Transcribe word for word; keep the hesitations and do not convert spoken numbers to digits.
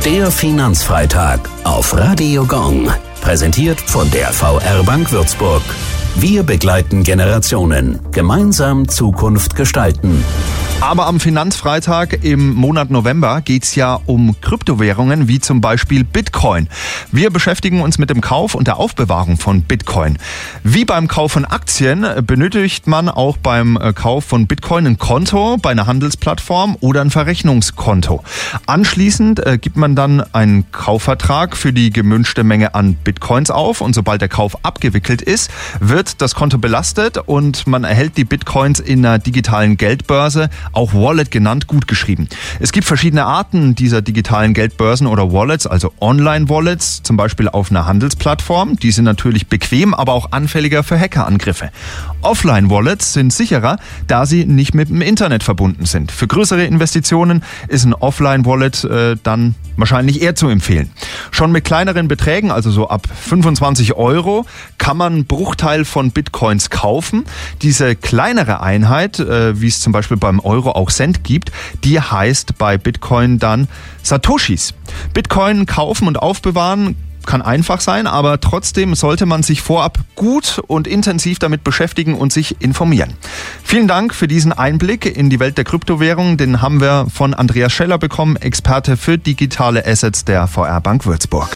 Der Finanzfreitag auf Radio Gong. Präsentiert von der V R Bank Würzburg. Wir begleiten Generationen. Gemeinsam Zukunft gestalten. Aber am Finanzfreitag im Monat November geht's ja um Kryptowährungen, wie zum Beispiel Bitcoin. Wir beschäftigen uns mit dem Kauf und der Aufbewahrung von Bitcoin. Wie beim Kauf von Aktien benötigt man auch beim Kauf von Bitcoin ein Konto bei einer Handelsplattform oder ein Verrechnungskonto. Anschließend gibt man dann einen Kaufvertrag für die gewünschte Menge an Bitcoins auf und sobald der Kauf abgewickelt ist, wird das Konto belastet und man erhält die Bitcoins in einer digitalen Geldbörse, auch Wallet genannt, gutgeschrieben. Es gibt verschiedene Arten dieser digitalen Geldbörsen oder Wallets, also Online-Wallets, zum Beispiel auf einer Handelsplattform. Die sind natürlich bequem, aber auch anfälliger für Hackerangriffe. Offline-Wallets sind sicherer, da sie nicht mit dem Internet verbunden sind. Für größere Investitionen ist ein Offline-Wallet äh, dann wahrscheinlich eher zu empfehlen. Schon mit kleineren Beträgen, also so ab fünfundzwanzig Euro, kann man einen Bruchteil von Bitcoins kaufen. Diese kleinere Einheit, äh, wie es zum Beispiel beim Euro auch Cent gibt, die heißt bei Bitcoin dann Satoshis. Bitcoin kaufen und aufbewahren kann einfach sein, aber trotzdem sollte man sich vorab gut und intensiv damit beschäftigen und sich informieren. Vielen Dank für diesen Einblick in die Welt der Kryptowährungen. Den haben wir von Andreas Scheller bekommen, Experte für digitale Assets der V R Bank Würzburg.